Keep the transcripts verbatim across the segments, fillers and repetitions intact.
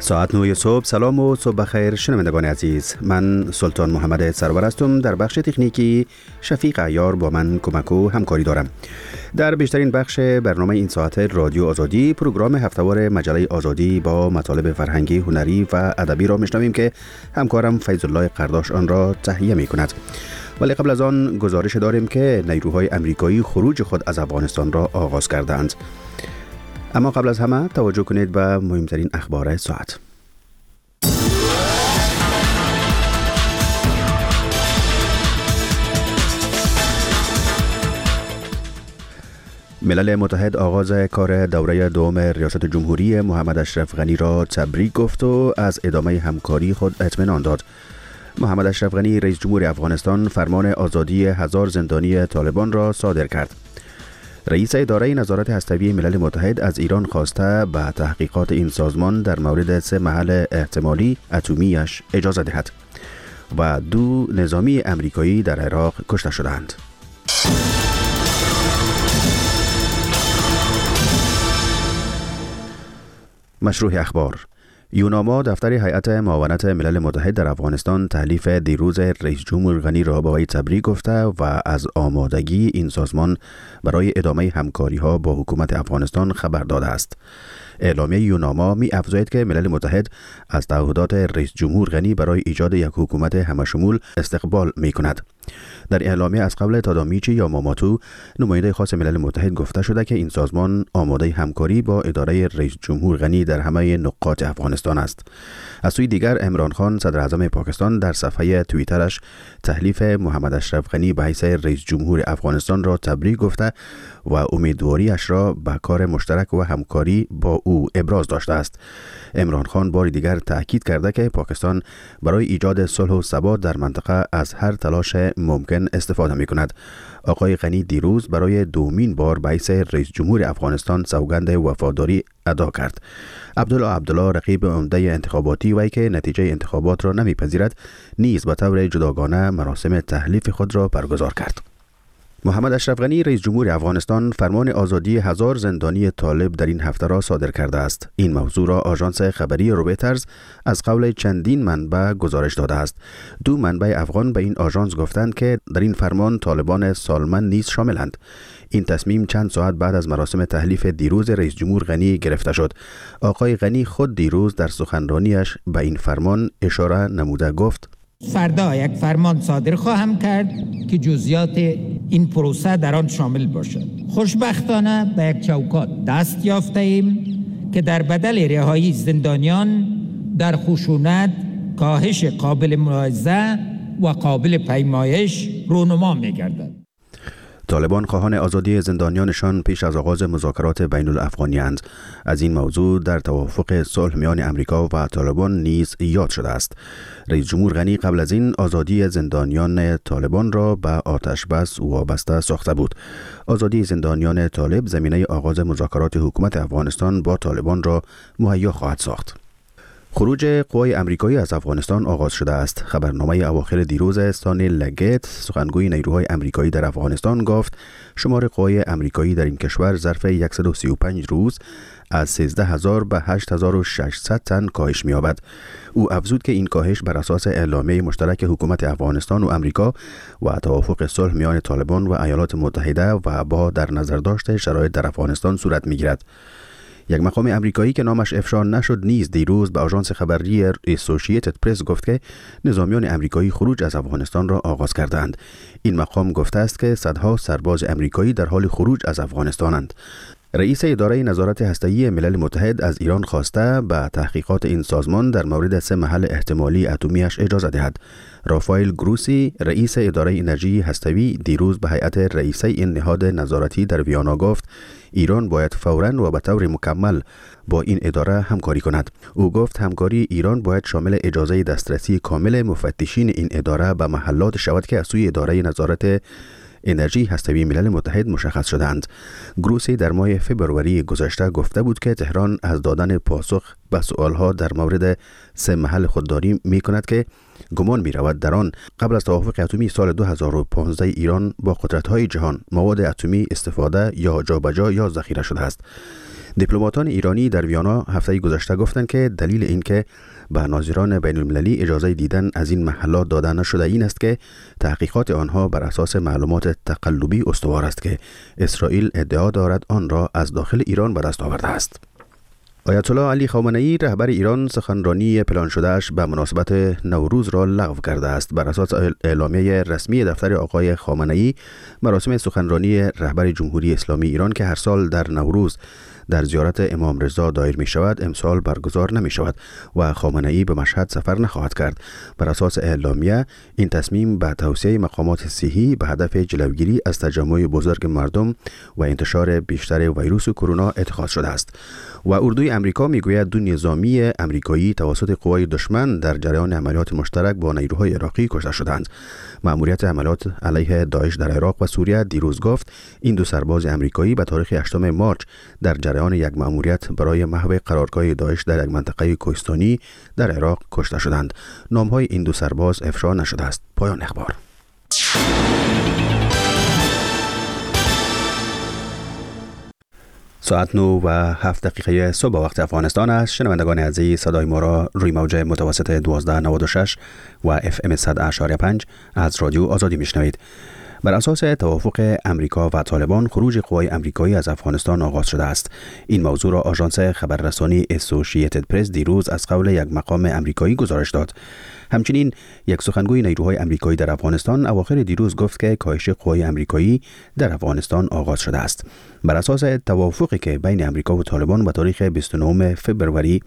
ساعت نه صبح. سلام و صبح بخیر شنوندگان عزیز. من سلطان محمد سرور هستم. در بخش تکنیکی شفیق عیار با من کمک و همکاری دارم. در بیشترین بخش برنامه این ساعت رادیو آزادی، پروگرام هفته‌وار مجله آزادی با مطالب فرهنگی، هنری و ادبی را میشنویم که همکارم فیض الله قرداش آن را تهیه میکند. ولی قبل از آن گزارش داریم که نیروهای امریکایی خروج خود از افغانستان را آغاز کردند. اما قبل از همه توجه کنید به مهمترین اخبار ساعت. ملل متحد آغاز کار دوره دوم ریاست جمهوری محمد اشرف غنی را تبریک گفت و از ادامه همکاری خود اطمینان داد. محمد اشرف غنی رئیس جمهور افغانستان فرمان آزادی هزار زندانی طالبان را صادر کرد. رئیس اداره نظارت هسته‌ای ملل متحد از ایران خواسته به تحقیقات این سازمان در مورد سه محل احتمالی اتمیش اجازه دهد و دو نظامی امریکایی در عراق کشته شدند. مشروع اخبار. یوناما دفتر هیئت معاونت ملل متحد در افغانستان تحلیف دیروز رئیس جمهور غنی را با وی تبریک گفته و از آمادگی این سازمان برای ادامه همکاری ها با حکومت افغانستان خبر داده است. اعلامیه یوناما می افزاید که ملل متحد از تعهدات رئیس جمهور غنی برای ایجاد یک حکومت همشمول استقبال می کند. در اعلامیه از قبل تادامیچی یا ماماتو، نماینده خاص ملل متحد، گفته شده که این سازمان آماده همکاری با اداره رئیس جمهور غنی در همه نقاط افغانستان است. از سوی دیگر عمران خان صدر اعظم پاکستان در صفحه توییترش تحلیف محمد اشرف غنی به حیث رئیس جمهور افغانستان را تبریک گفته و امیدواریش را به کار مشترک و همکاری با او ابراز داشته است. عمران خان بار دیگر تاکید کرده که پاکستان برای ایجاد صلح و ثبات در منطقه از هر تلاش ممکن استفاده می کند. آقای غنی دیروز برای دومین بار به حیث رئیس جمهور افغانستان سوگند وفاداری ادا کرد. عبدالله عبدالله، رقیب عمده انتخاباتی وی که نتیجه انتخابات را نمیپذیرد، نیز به طور جداگانه مراسم تحلیف خود را برگزار کرد. محمد اشرف غنی رئیس جمهور افغانستان فرمان آزادی هزار زندانی طالب در این هفته را صادر کرده است. این موضوع را آژانس خبری رویترز از قول چندین منبع گزارش داده است. دو منبع افغان به این آژانس گفتند که در این فرمان طالبان سالمند نیز شاملند. این تصمیم چند ساعت بعد از مراسم تحلیف دیروز رئیس جمهور غنی گرفته شد. آقای غنی خود دیروز در سخنرانیش به این فرمان اشاره نموده گفت: فردا یک فرمان صادر خواهم کرد که جزئیات این پروسه در آن شامل باشد. خوشبختانه به یک چوکات دست یافته ایم که در بدل رهایی زندانیان در خشونت کاهش قابل ملاحظه و قابل پیمایش رونما می‌گردد. طالبان خواهان آزادی زندانیانشان پیش از آغاز مذاکرات بین الافغانی اند. از این موضوع در توافق صلح میان امریکا و طالبان نیز یاد شده است. رئیس جمهور غنی قبل از این آزادی زندانیان طالبان را به آتش بس وابسته ساخته بود. آزادی زندانیان طالب زمینه آغاز مذاکرات حکومت افغانستان با طالبان را مهیا خواهد ساخت. خروج قوای امریکایی از افغانستان آغاز شده است. خبرنامه اواخر دیروز استانی لگت، سخنگوی نیروهای امریکایی در افغانستان، گفت شمار قوای امریکایی در این کشور ظرف صد و سی و پنج روز از سیزده هزار به هشت هزار و ششصد تن کاهش می‌یابد. او افزود که این کاهش بر اساس اعلامیه مشترک حکومت افغانستان و امریکا و توافق صلح میان طالبان و ایالات متحده و با در نظر داشت شرایط در افغانستان صورت می‌گیرد. یک مقام امریکایی که نامش افشا نشد نیز دیروز به آژانس خبری اسوسییتد پرس گفت که نظامیان امریکایی خروج از افغانستان را آغاز کردند. این مقام گفته است که صدها سرباز امریکایی در حال خروج از افغانستانند. رئیس اداره نظارت هسته‌ای ملل متحد از ایران خواسته به تحقیقات این سازمان در مورد سه محل احتمالی اتمیش اجازه دهد. رافائل گروسی، رئیس اداره انرژی هسته‌ای، دیروز به هیئت رئیسه این نهاد نظارتی در ویانا گفت ایران باید فوراً و به طور مکمل با این اداره همکاری کند. او گفت همکاری ایران باید شامل اجازه دسترسی کامل مفتشین این اداره به محلات شود که از سوی اداره نظارت انرژی هسته‌ای ملل متحد مشخص شدند. گروسی در ماه فبروری گذشته گفته بود که تهران از دادن پاسخ به سؤالها در مورد سه محل خودداری می کند که گمان می رود در آن قبل از توافق اتمی سال دو هزار و پانزده ایران با قدرت‌های جهان مواد اتمی استفاده یا جابجا یا ذخیره شده است. دیپلماتان ایرانی در ویانا هفته گذشته گفتند که دلیل این که به ناظران بین المللی اجازه دیدن از این محلات داده نشده این است که تحقیقات آنها بر اساس معلومات تقلبی استوار است که اسرائیل ادعا دارد آن را از داخل ایران به دست آورده است. آیت الله علی خامنه‌ای رهبر ایران سخنرانی پلان شدهش به مناسبت نوروز را لغو کرده است. بر اساس اعلامیه رسمی دفتر آقای خامنه‌ای، مراسم سخنرانی رهبر جمهوری اسلامی ایران که هر سال در نوروز در زیارت امام رضا دایر می شود امسال برگزار نمی شود و خامنه‌ای به مشهد سفر نخواهد کرد. بر اساس اعلامیه این تصمیم به توسعه مقامات صحی به هدف جلوگیری از تجمع بزرگ مردم و انتشار بیشتر ویروس کرونا اتخاذ شده است. و اردوی امریکا میگوید دو نظامی امریکایی توسط قوای دشمن در جریان عملیات مشترک با نیروهای عراقی کشته شدند. مأموریت عملیات علیه داعش در عراق و سوریه دیروز گفت این دو سرباز امریکایی به تاریخ هشتم مارچ در جریان یک مأموریت برای محو قرارگاه داعش در یک منطقه کوهستانی در عراق کشته شدند. نام‌های این دو سرباز افشا نشده است. پایان اخبار. ساعت نو و هفت دقیقه صبح وقت افغانستان است. شنوندگان عزیز، صدای ما را روی موج متوسط دوازده نود و شش و اف ام صد و پنج از رادیو آزادی میشنوید. بر اساس توافق امریکا و طالبان خروج قوای امریکایی از افغانستان آغاز شده است. این موضوع را آژانس خبررسانی اسوسییتد پرس دیروز از قول یک مقام امریکایی گزارش داد. همچنین یک سخنگوی نیروهای امریکایی در افغانستان اواخر دیروز گفت که کاهش قوای امریکایی در افغانستان آغاز شده است. بر اساس توافقی که بین امریکا و طالبان به تاریخ بیست و نهم فوریه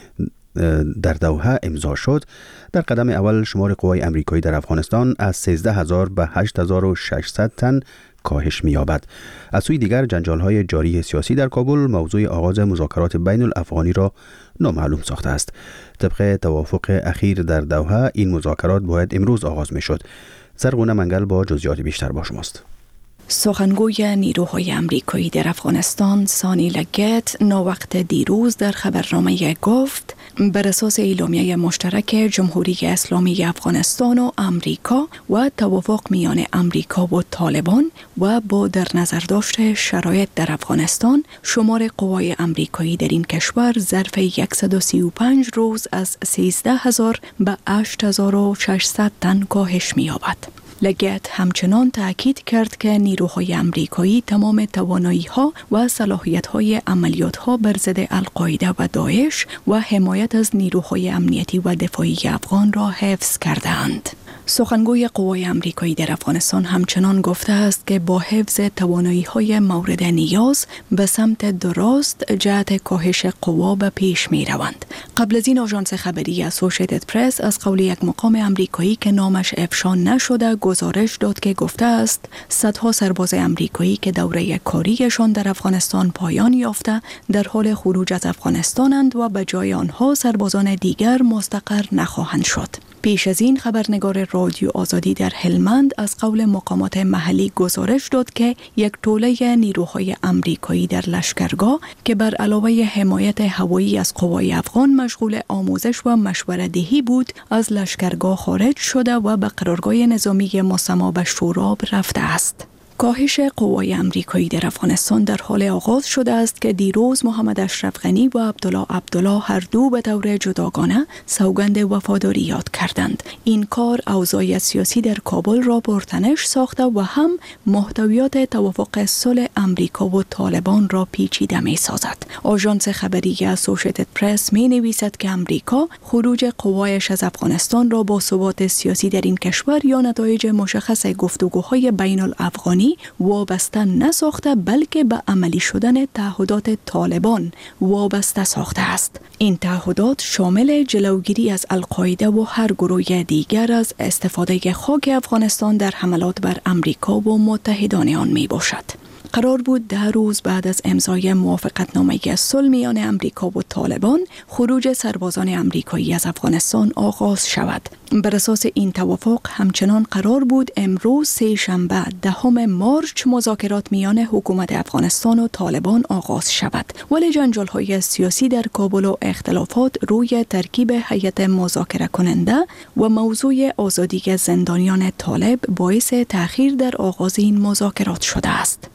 در دوحه امضا شد، در قدم اول شمار قوای امریکایی در افغانستان از سیزده هزار به هشت هزار و ششصد تن کاهش می‌یابد. از سوی دیگر جنجال‌های جاری سیاسی در کابل موضوع آغاز مذاکرات بین الافغانی را نامعلوم ساخته است. طبق توافق اخیر در دوحه این مذاکرات باید امروز آغاز می‌شد. زرغونه منگل با جزئیات بیشتر با شماست. سخنگوی نیروهای امریکایی در افغانستان سانی لگت ناوقت دیروز در خبرنامه گفت بر اساس اعلامیه مشترک جمهوری اسلامی افغانستان و امریکا و توافق میان امریکا و طالبان و با در نظر داشت شرایط در افغانستان، شمار قوای امریکایی در این کشور ظرف صد و سی و پنج روز از سیزده هزار به هشت هزار و ششصد تن کاهش می‌یابد. لگت همچنان تأکید کرد که نیروهای امریکایی تمام توانایی‌ها و صلاحیت‌های عملیات‌ها بر ضد القاعده و داعش و حمایت از نیروهای امنیتی و دفاعی افغان را حفظ کردند. سخنگوی قوای امریکایی در افغانستان همچنان گفته است که با حفظ توانایی‌های مورد نیاز به سمت درست جهت کاهش قوا به پیش می‌روند. قبل از این آژانس خبری اسوسییتد پرس از قول یک مقام امریکایی که نامش افشا نشده گزارش داد که گفته است صدها سرباز امریکایی که دوره کاریشان در افغانستان پایان یافته در حال خروج از افغانستانند و به جای آنها سربازان دیگر مستقر نخواهند شد. پیش از این خبرنگار رادیو آزادی در هلمند از قول مقامات محلی گزارش داد که یک توله نیروهای امریکایی در لشکرگاه که بر علاوه حمایت هوایی از قوای افغان مشغول آموزش و مشوره‌دهی بود، از لشکرگاه خارج شده و به قرارگاه نظامی مسما به شوراب رفته است. کاهش قوای امریکایی در افغانستان در حال آغاز شده است که دیروز محمد اشرف غنی و عبدالله عبدالله هر دو به طور جداگانه سوگند وفاداری یاد کردند. این کار اوضاع سیاسی در کابل را پرتنش ساخته و هم محتویات توافق صلح امریکا و طالبان را پیچیده می سازد. آژانس خبری اسوسییتد پرس می نویسد که امریکا خروج قوایش از افغانستان را با ثبات سیاسی در این کشور یا نتایج مشخص گفتگوهای بین الافغانی وابسته نساخته، بلکه به عملی شدن تعهدات طالبان وابسته ساخته است. این تعهدات شامل جلوگیری از القاعده و هر گروه دیگر از استفاده خاک افغانستان در حملات بر امریکا و متحدان آن می باشد. قرار بود ده روز بعد از امضای موافقتنامه صلح میان امریکا و طالبان خروج سربازان امریکایی از افغانستان آغاز شود. بر اساس این توافق همچنان قرار بود امروز سه شنبه دهم مارچ مذاکرات میان حکومت افغانستان و طالبان آغاز شود، ولی جنجال‌های سیاسی در کابل و اختلافات روی ترکیب هیئت مذاکره کننده و موضوع آزادی زندانیان طالب باعث تأخیر در آغاز این مذاکرات شده است.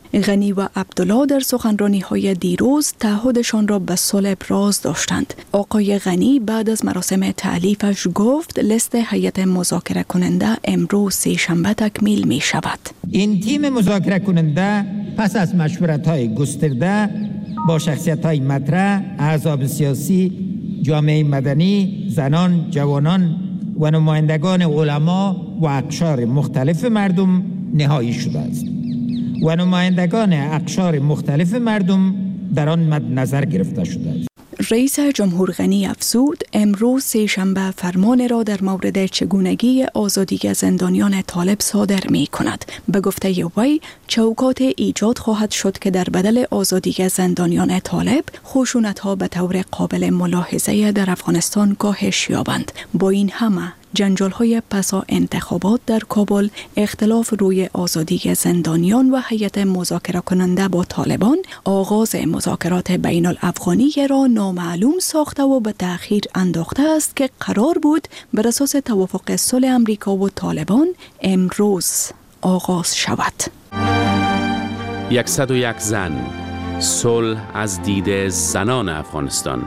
غنی و عبدالله در سخنرانی‌های دیروز تعهدشان را به صلح ابراز داشتند. آقای غنی بعد از مراسم تألیفش گفت لیست هیئت مذاکره کننده امروز سه شنبه تکمیل می شود. این تیم مذاکره کننده پس از مشورت‌های گسترده با شخصیت‌های مطرح، احزاب سیاسی، جامعه مدنی، زنان، جوانان و نمایندگان علما و اقشار مختلف مردم نهایی شده است و نمایندگان اقشار مختلف مردم در آن مد نظر گرفته شده است. رئیس جمهور غنی افزود امروز سه شنبه فرمان را در مورد چگونگی آزادی زندانیان طالب صادر می کند. به گفته وی چوکات ایجاد خواهد شد که در بدل آزادی زندانیان طالب خشونت ها به طور قابل ملاحظه در افغانستان کاهش یابند. با این همه جنجال های پسا انتخابات در کابل، اختلاف روی آزادی زندانیان و هیئت مذاکره کننده با طالبان آغاز مذاکرات بین الافغانی را نامعلوم ساخته و به تأخیر انداخته است که قرار بود بر اساس توافق صلح امریکا و طالبان امروز آغاز شود. صد و یک زن، صلح از دید زنان افغانستان.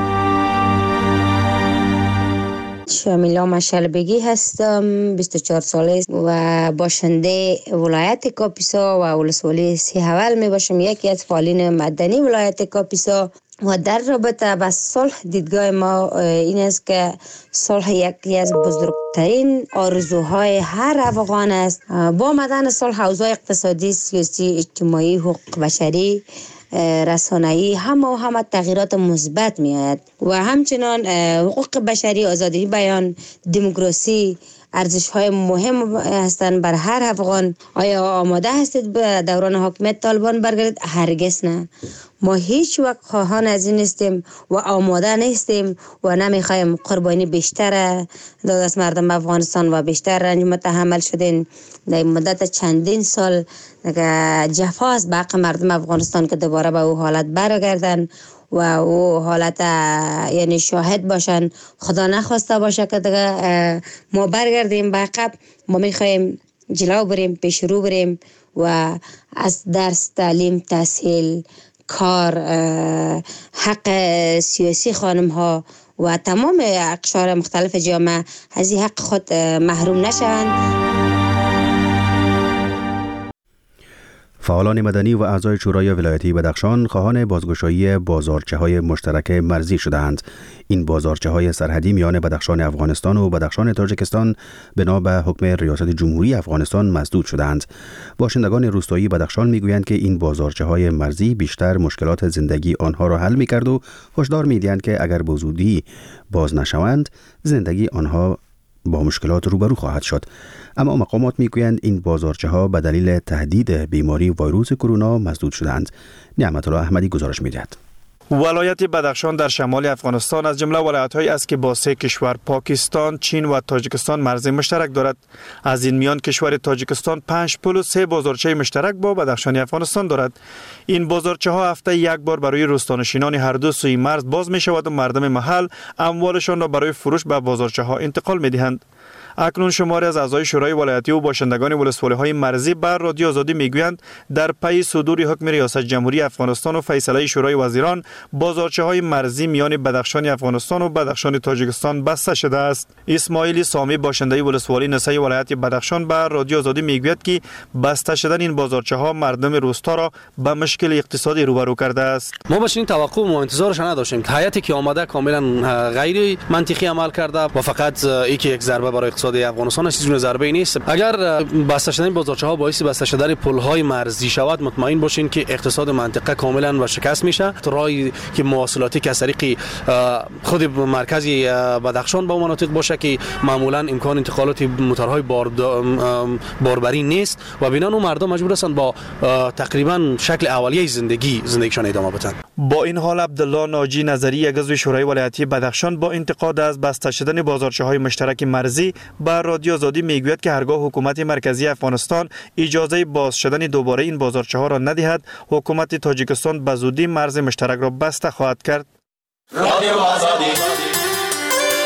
شامیلا مشلبگی هستم، بیست و چهار ساله و باشنده ولایت کاپیسا و ولسوالی سیحول می باشم، یکی از فعالین مدنی ولایت کاپیسا. و در رابطه با صلح دیدگاه ما این است که صلح یکی از بزرگترین آرزوهای هر افغان است. با آمدن صلح اوضاع اقتصادی، سیاسی، اجتماعی، حقوق بشری، رسانه‌ای همه و همه تغییرات مثبت می‌آید و همچنان حقوق بشری، آزادی بیان، دموکراسی ارزش‌های مهم هستند بر هر افغان. آیا آماده هستید به دوران حاکمیت طالبان برگردید؟ هرگز نه. ما هیچ وقت خواهان از این نیستیم و آماده نیستیم و نمیخوایم قربانی بیشتر داد از مردم افغانستان و بیشتر رنج متحمل شدین در مدت چندین سال جفا است به حق مردم افغانستان که دوباره به او حالت برگردن و او حالت یعنی شاهد باشن. خدا نخواسته باشه که دیگه ما برگردیم به عقب. ما میخوایم جلو بریم، پیش رو بریم و از درس، تعلیم، تحصیل، کار، حق سیاسی خانم ها و تمام اقشار مختلف جامعه از این حق خود محروم نشوند. فعالان مدنی و اعضای شورای ولایتی بدخشان خواهان بازگشایی بازارچه‌های مشترک مرزی شدند. این بازارچه‌های سرحدی میان بدخشان افغانستان و بدخشان تاجیکستان بنا به حکم ریاست جمهوری افغانستان مسدود شدند. باشندگان روستایی بدخشان میگویند که این بازارچه‌های مرزی بیشتر مشکلات زندگی آنها را حل می‌کرد و هشدار می‌دهند که اگر به زودی باز نشوند زندگی آنها با مشکلات روبرو خواهد شد. اما مقامات میگویند این بازارچه‌ها به دلیل تهدید بیماری ویروس کرونا مسدود شدند. نعمت الله احمدی گزارش می‌دهد. ولایت بدخشان در شمال افغانستان از جمله ولایت‌هایی است که با سه کشور پاکستان، چین و تاجیکستان مرز مشترک دارد. از این میان کشور تاجیکستان پنج پل و سه بازارچه مشترک با بدخشان افغانستان دارد. این بازارچه‌ها هفته یک بار برای روستانشینان هر دو سوی مرز باز می‌شود و مردم محل اموالشان را برای فروش به بازارچه‌ها انتقال می‌دهند. اکنون شماری از اعضای شورای ولایتی و باشندگان ولسوالی‌های مرزی بر رادیو آزادی میگویند در پی صدور حکم ریاست جمهوری افغانستان و فیصله شورای وزیران بازارچه‌های مرزی میان بدخشان افغانستان و بدخشان تاجیکستان بسته شده است. اسماعیل سامی باشنده ولسوالی نسای ولایت بدخشان بر رادیو آزادی میگوید که بسته شدن این بازارچه‌ها مردم روستا را به مشکل اقتصادی روبرو کرده است. ما به چنین توقع و انتظارش نداشتیم. هیئتی که آمده کاملا غیر منطقی عمل کرده و فقط یک یک ضربه برای اقتصاد افغانستان است، چیزی ضربه نیست. اگر بسته شدن بازارچه‌ها باعث بسته شدن پل‌های مرزی شود مطمئن باشین که اقتصاد منطقه کاملا و شکست میشه. راهی که مواصلاتی که از طریق خود مرکزی بدخشان با مناطق باشه که معمولا امکان انتقالات موتورهای باربری نیست و بنابراین مردم مجبور هستند با تقریبا شکل اولیه زندگی زندگیشان ادامه بدن. با این حال عبدالله ناجی نظری یک عضو شورای ولایتی بدخشان با انتقاد از بسته شدن بازارچه‌های مشترک مرزی بر رادیو آزادی میگوید که هرگاه حکومت مرکزی افغانستان اجازه باز شدن دوباره این بازارچه‌ها را ندهد، حکومت تاجیکستان به زودی مرز مشترک را بسته خواهد کرد. رادیو آزادی